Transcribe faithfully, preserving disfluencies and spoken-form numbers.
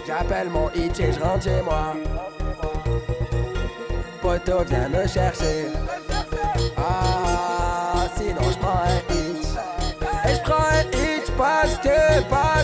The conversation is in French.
J'appelle mon hitch et je rentre chez moi. Poto viens me chercher. Ah, sinon je prends un hitch. Et je prends un hitch parce que, parce